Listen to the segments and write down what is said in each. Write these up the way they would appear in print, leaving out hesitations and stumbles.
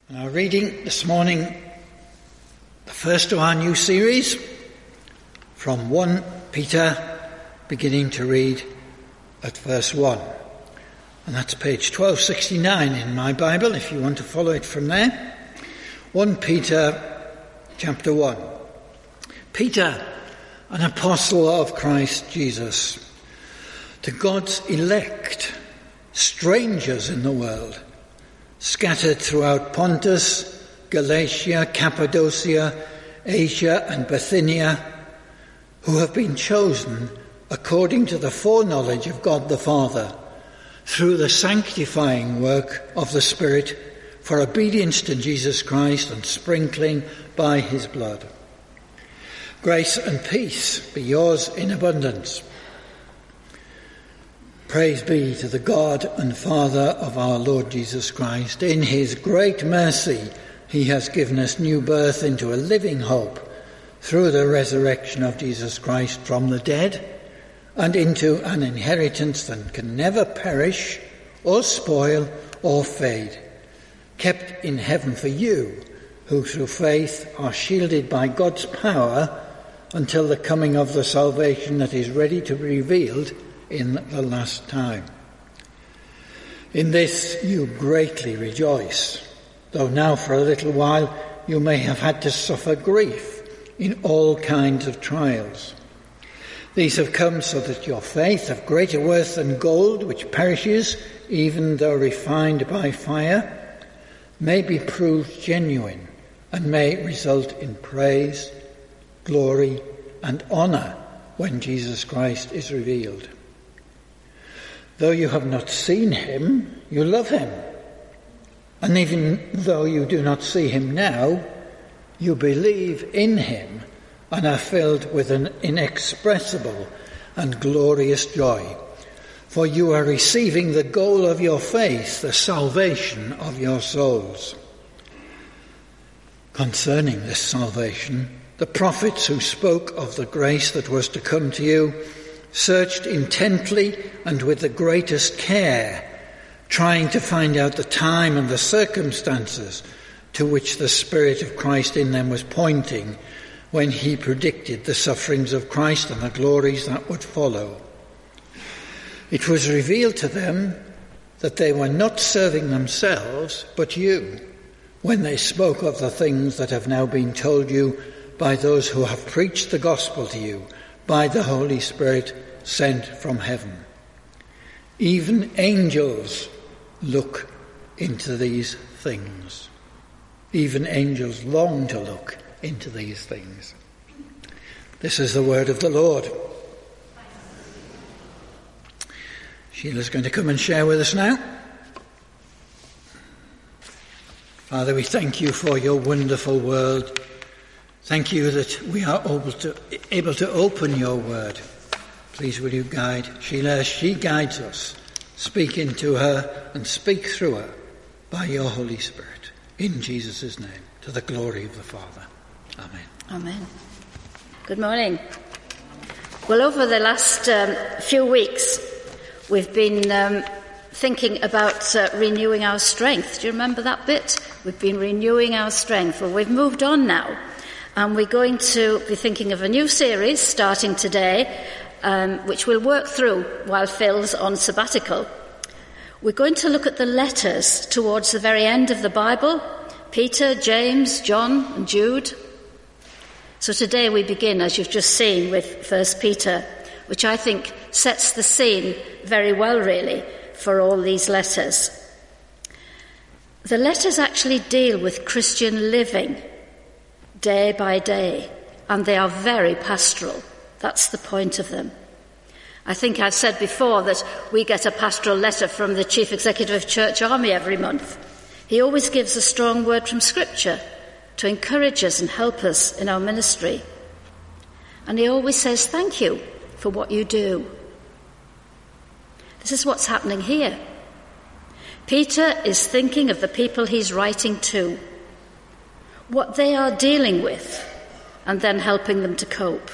Our reading this morning, the first of our new series, from 1 Peter, beginning to read at verse 1. And that's page 1269 in my Bible, if you want to follow it from there. 1 Peter, chapter 1. Peter, an apostle of Christ Jesus, to God's elect, strangers in the world, scattered throughout Pontus, Galatia, Cappadocia, Asia and Bithynia, who have been chosen according to the foreknowledge of God the Father, through the sanctifying work of the Spirit, for obedience to Jesus Christ and sprinkling by his blood. Grace and peace be yours in abundance. Praise be to the God and Father of our Lord Jesus Christ. In his great mercy, he has given us new birth into a living hope through the resurrection of Jesus Christ from the dead, and into an inheritance that can never perish or spoil or fade, kept in heaven for you, who through faith are shielded by God's power until the coming of the salvation that is ready to be revealed in the last time. In this you greatly rejoice, though now for a little while you may have had to suffer grief in all kinds of trials. These have come so that your faith, of greater worth than gold, which perishes even though refined by fire, may be proved genuine and may result in praise, glory and honour when Jesus Christ is revealed. Though you have not seen him, you love him. And even though you do not see him now, you believe in him and are filled with an inexpressible and glorious joy. For you are receiving the goal of your faith, the salvation of your souls. Concerning this salvation, the prophets who spoke of the grace that was to come to you searched intently and with the greatest care, trying to find out the time and the circumstances to which the Spirit of Christ in them was pointing when he predicted the sufferings of Christ and the glories that would follow. It was revealed to them that they were not serving themselves but you, when they spoke of the things that have now been told you by those who have preached the gospel to you by the Holy Spirit sent from heaven. Even angels look into these things. Even angels long to look into these things. This is the word of the Lord. Sheila's going to come and share with us now. Father, we thank you for your wonderful word. Thank you that we are able to open your word. Please will you guide Sheila as she guides us. Speak into her and speak through her by your Holy Spirit. In Jesus' name, to the glory of the Father. Amen. Amen. Good morning. Well, over the last few weeks, we've been thinking about renewing our strength. Do you remember that bit? We've been renewing our strength. Well, we've moved on now. And we're going to be thinking of a new series starting today, which we'll work through while Phil's on sabbatical. We're going to look at the letters towards the very end of the Bible: Peter, James, John and Jude. So today we begin, as you've just seen, with 1 Peter, which I think sets the scene very well, really, for all these letters. The letters actually deal with Christian living day by day, and they are very pastoral. That's the point of them. I think I've said before that we get a pastoral letter from the Chief Executive of Church Army every month. He always gives a strong word from Scripture to encourage us and help us in our ministry. And he always says, thank you for what you do. This is what's happening here. Peter is thinking of the people he's writing to, what they are dealing with, and then helping them to cope.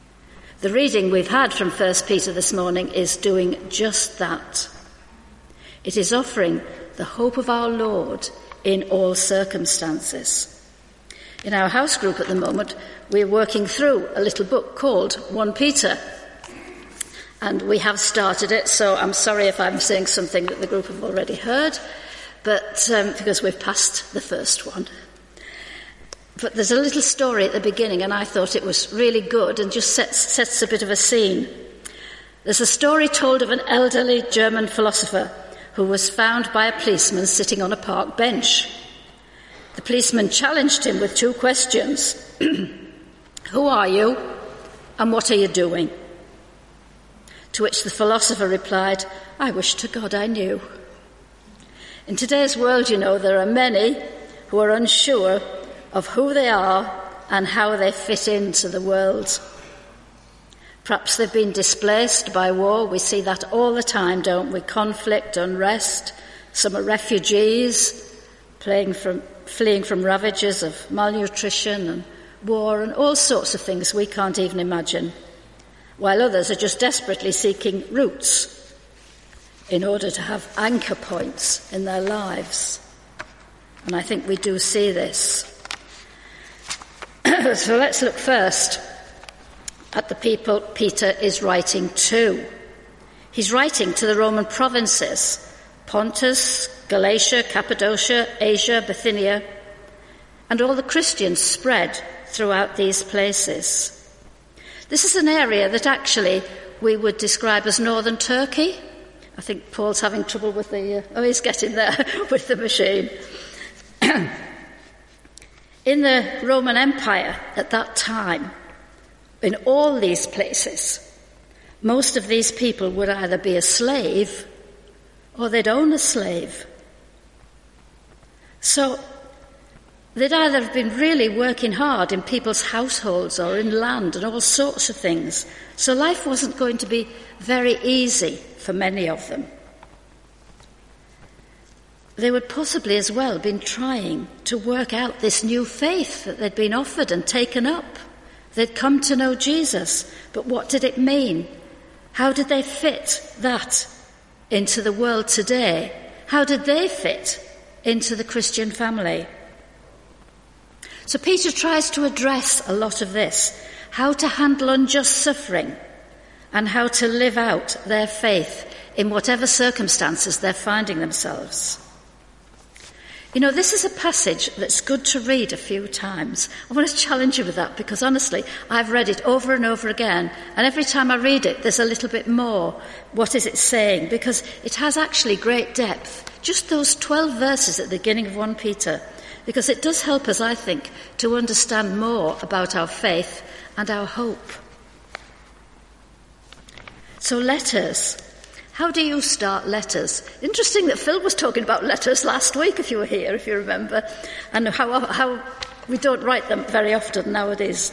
The reading we've had from 1 Peter this morning is doing just that. It is offering the hope of our Lord in all circumstances. In our house group at the moment, we're working through a little book called 1 Peter. And we have started it, so I'm sorry if I'm saying something that the group have already heard, but because we've passed the first one. But there's a little story at the beginning, and I thought it was really good and just sets a bit of a scene. There's a story told of an elderly German philosopher who was found by a policeman sitting on a park bench. The policeman challenged him with 2 questions. Who are you, and what are you doing? To which the philosopher replied, I wish to God I knew. In today's world, there are many who are unsure of who they are and how they fit into the world. Perhaps they've been displaced by war. We see that all the time, don't we? Conflict, unrest. Some are refugees, fleeing from ravages of malnutrition and war and all sorts of things we can't even imagine, while others are just desperately seeking roots in order to have anchor points in their lives. And I think we do see this. So let's look first at the people Peter is writing to. He's writing to the Roman provinces, Pontus, Galatia, Cappadocia, Asia, Bithynia, and all the Christians spread throughout these places. This is an area that actually we would describe as northern Turkey. I think Paul's having trouble with he's getting there with the machine. In the Roman Empire at that time, in all these places, most of these people would either be a slave or they'd own a slave. So they'd either have been really working hard in people's households or in land and all sorts of things. So life wasn't going to be very easy for many of them. They would possibly as well have been trying to work out this new faith that they'd been offered and taken up. They'd come to know Jesus, but what did it mean? How did they fit that into the world today? How did they fit into the Christian family? So Peter tries to address a lot of this, how to handle unjust suffering and how to live out their faith in whatever circumstances they're finding themselves. This is a passage that's good to read a few times. I want to challenge you with that because honestly, I've read it over and over again, and every time I read it, there's a little bit more. What is it saying? Because it has actually great depth. Just those 12 verses at the beginning of 1 Peter, because it does help us, I think, to understand more about our faith and our hope. So letters. How do you start letters? Interesting that Phil was talking about letters last week, if you were here, if you remember, and how we don't write them very often nowadays.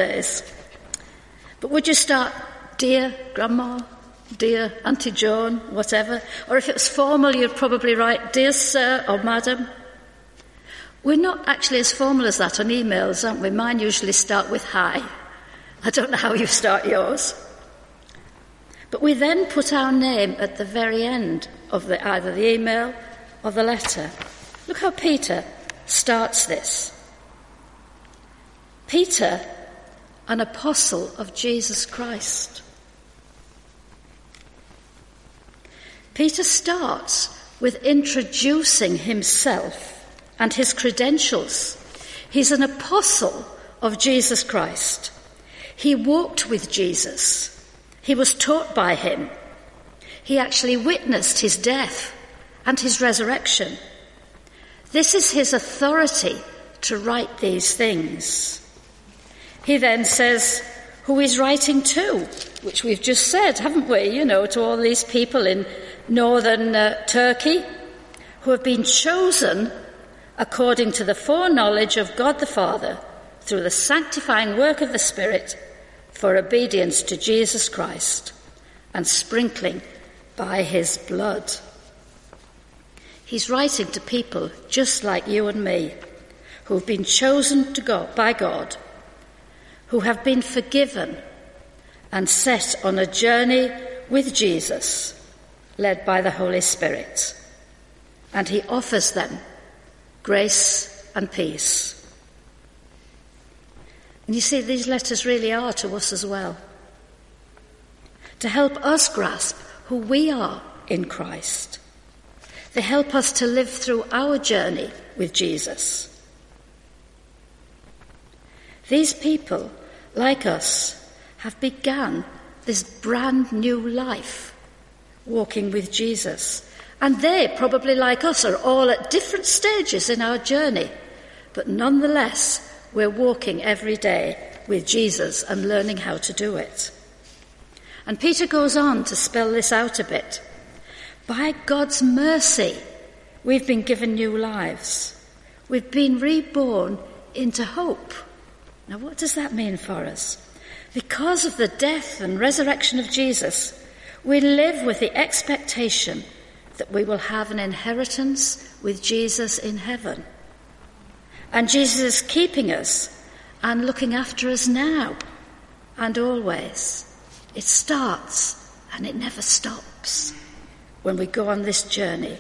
But would you start, dear Grandma, dear Auntie Joan, whatever? Or if it was formal, you'd probably write, dear Sir or Madam. We're not actually as formal as that on emails, aren't we? Mine usually start with hi. I don't know how you start yours. But we then put our name at the very end of either the email or the letter. Look how Peter starts this. Peter, an apostle of Jesus Christ. Peter starts with introducing himself and his credentials. He's an apostle of Jesus Christ. He walked with Jesus. He was taught by him. He actually witnessed his death and his resurrection. This is his authority to write these things. He then says who he's writing to, which we've just said, haven't we? To all these people in northern Turkey who have been chosen according to the foreknowledge of God the Father through the sanctifying work of the Spirit for obedience to Jesus Christ and sprinkling by his blood. He's writing to people just like you and me, who have been chosen by God, who have been forgiven and set on a journey with Jesus, led by the Holy Spirit. And he offers them grace and peace. And you see, these letters really are to us as well, to help us grasp who we are in Christ. They help us to live through our journey with Jesus. These people, like us, have begun this brand new life walking with Jesus. And they, probably like us, are all at different stages in our journey. But nonetheless, we're walking every day with Jesus and learning how to do it. And Peter goes on to spell this out a bit. By God's mercy, we've been given new lives. We've been reborn into hope. Now, what does that mean for us? Because of the death and resurrection of Jesus, we live with the expectation that we will have an inheritance with Jesus in heaven. And Jesus is keeping us and looking after us now and always. It starts and it never stops when we go on this journey.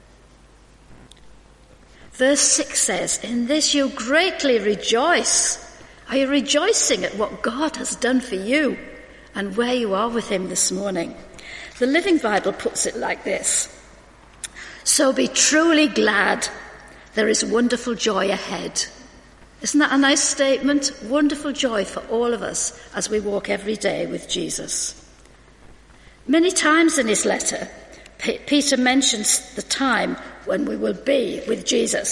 Verse 6 says, "In this you greatly rejoice." Are you rejoicing at what God has done for you and where you are with him this morning? The Living Bible puts it like this: "So be truly glad. There is wonderful joy ahead." Isn't that a nice statement? Wonderful joy for all of us as we walk every day with Jesus. Many times in his letter, Peter mentions the time when we will be with Jesus.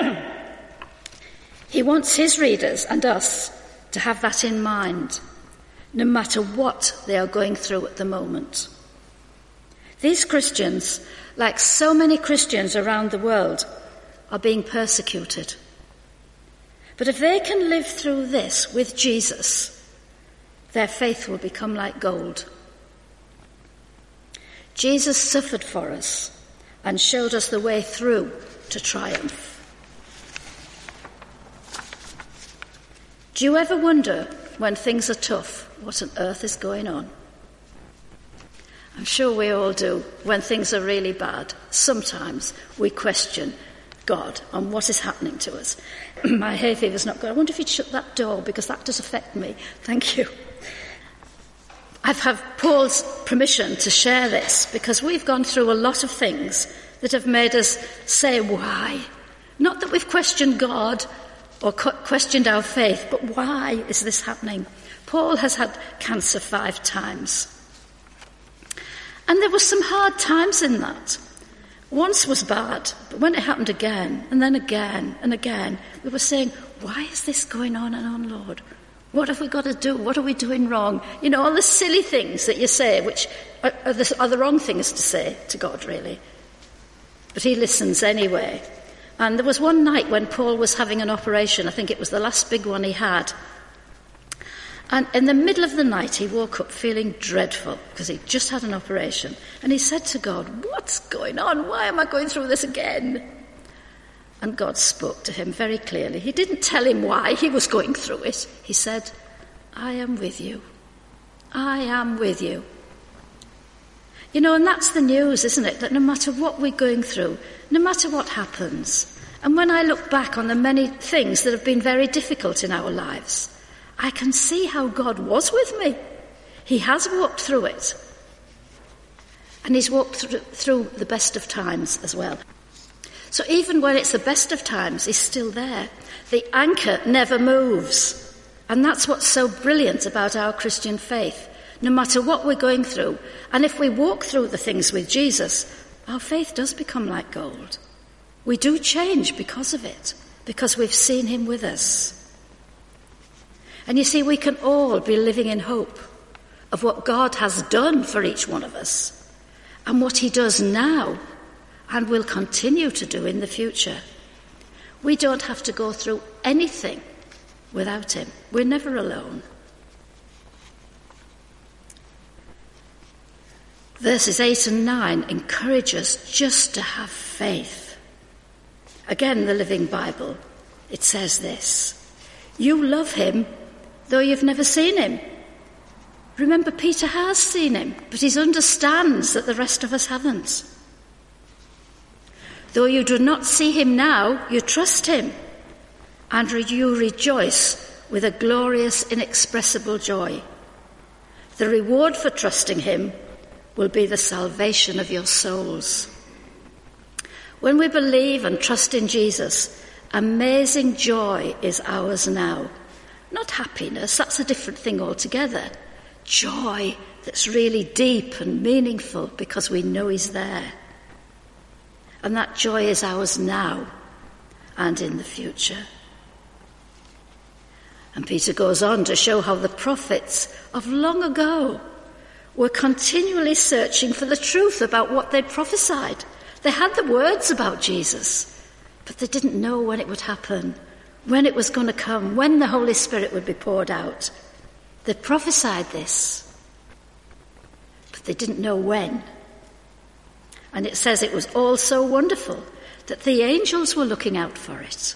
He wants his readers and us to have that in mind, no matter what they are going through at the moment. These Christians, like so many Christians around the world, are being persecuted. But if they can live through this with Jesus, their faith will become like gold. Jesus suffered for us and showed us the way through to triumph. Do you ever wonder, when things are tough, what on earth is going on? I'm sure we all do. When things are really bad, sometimes we question God on what is happening to us. My hay fever's not good. I wonder if you'd shut that door, because that does affect me. Thank you. I've had Paul's permission to share this, because we've gone through a lot of things that have made us say, why? Not that we've questioned God or questioned our faith, but why is this happening? Paul has had cancer 5 times. And there were some hard times in that. Once was bad, but when it happened again, and then again and again, we were saying, why is this going on and on, Lord? What have we got to do? What are we doing wrong? You know, all the silly things that you say, which are the wrong things to say to God, really. But he listens anyway. And there was one night when Paul was having an operation. I think it was the last big one he had. And in the middle of the night, he woke up feeling dreadful because he'd just had an operation. And he said to God, what's going on? Why am I going through this again? And God spoke to him very clearly. He didn't tell him why he was going through it. He said, I am with you. I am with you. You know, and that's the news, isn't it? That no matter what we're going through, no matter what happens, and when I look back on the many things that have been very difficult in our lives, I can see how God was with me. He has walked through it. And he's walked through the best of times as well. So even when it's the best of times, he's still there. The anchor never moves. And that's what's so brilliant about our Christian faith. No matter what we're going through, and if we walk through the things with Jesus, our faith does become like gold. We do change because of it, because we've seen him with us. And you see, we can all be living in hope of what God has done for each one of us, and what he does now and will continue to do in the future. We don't have to go through anything without him. We're never alone. Verses 8 and 9 encourage us just to have faith. Again, the Living Bible, it says this: you love him though you've never seen him. Remember, Peter has seen him, but he understands that the rest of us haven't. Though you do not see him now, you trust him, and you rejoice with a glorious, inexpressible joy. The reward for trusting him will be the salvation of your souls. When we believe and trust in Jesus, amazing joy is ours now. Not happiness, that's a different thing altogether. Joy that's really deep and meaningful because we know he's there. And that joy is ours now and in the future. And Peter goes on to show how the prophets of long ago were continually searching for the truth about what they prophesied. They had the words about Jesus, but they didn't know when it would happen, when it was going to come, when the Holy Spirit would be poured out. They prophesied this, but they didn't know when. And it says it was all so wonderful that the angels were looking out for it.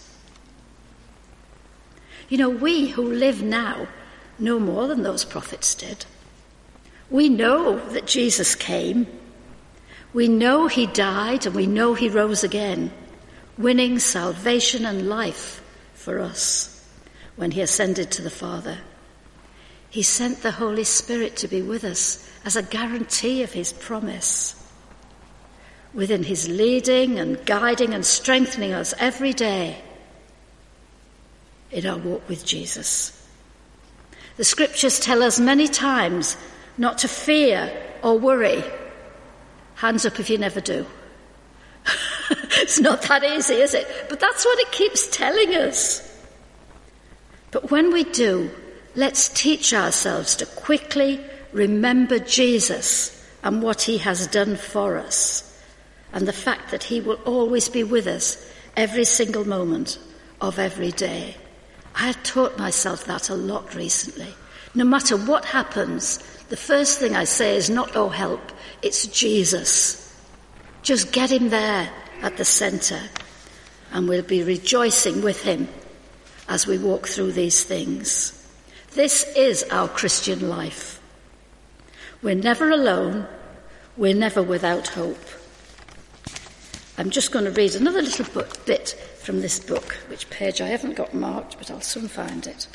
You know, we who live now know more than those prophets did. We know that Jesus came. We know he died, and we know he rose again, winning salvation and life for us when he ascended to the Father. He sent the Holy Spirit to be with us as a guarantee of his promise, within his leading and guiding and strengthening us every day in our walk with Jesus. The scriptures tell us many times not to fear or worry. Hands up if you never do. It's not that easy, is it? But that's what it keeps telling us. But when we do, let's teach ourselves to quickly remember Jesus and what he has done for us, and the fact that he will always be with us every single moment of every day. I have taught myself that a lot recently. No matter what happens, the first thing I say is not, oh help, it's Jesus. Just get him there at the centre, and we'll be rejoicing with him as we walk through these things. This is our Christian life. We're never alone. We're never without hope. I'm just going to read another little bit from this book, which page I haven't got marked, but I'll soon find it.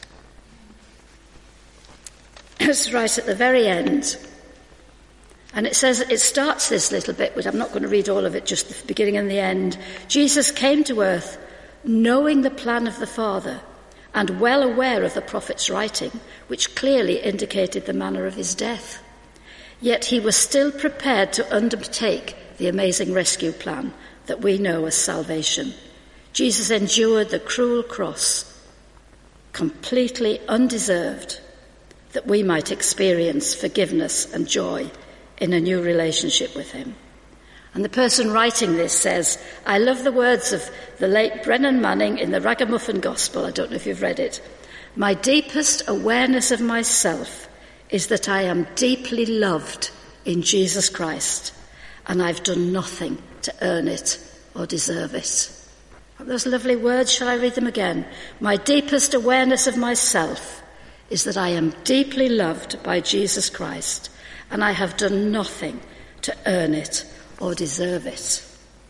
It's right at the very end. And it says, it starts this little bit, but I'm not going to read all of it, just the beginning and the end. Jesus came to earth knowing the plan of the Father and well aware of the prophet's writing, which clearly indicated the manner of his death. Yet he was still prepared to undertake the amazing rescue plan that we know as salvation. Jesus endured the cruel cross, completely undeserved, that we might experience forgiveness and joy in a new relationship with him. And the person writing this says, I love the words of the late Brennan Manning in the Ragamuffin Gospel. I don't know if you've read it. My deepest awareness of myself is that I am deeply loved in Jesus Christ, and I've done nothing to earn it or deserve it. Those lovely words, shall I read them again? My deepest awareness of myself is that I am deeply loved by Jesus Christ, and I have done nothing to earn it or deserve it.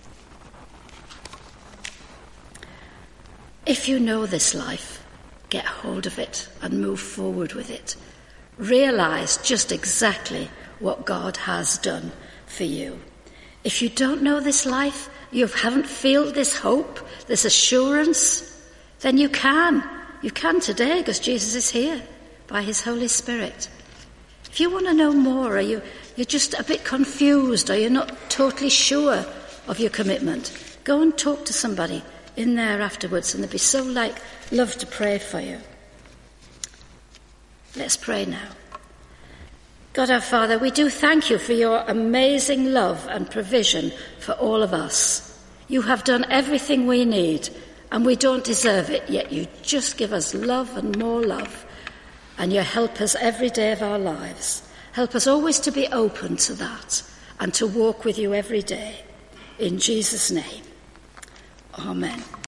If you know this life, get hold of it and move forward with it. Realise just exactly what God has done for you. If you don't know this life, you haven't felt this hope, this assurance, then you can. You can today, because Jesus is here by his Holy Spirit. If you want to know more, or you're just a bit confused, or you're not totally sure of your commitment, go and talk to somebody in there afterwards, and they'd be so love to pray for you. Let's pray now. God our Father, we do thank you for your amazing love and provision for all of us. You have done everything we need, and we don't deserve it, yet you just give us love and more love, and you help us every day of our lives. Help us always to be open to that and to walk with you every day. In Jesus' name, amen.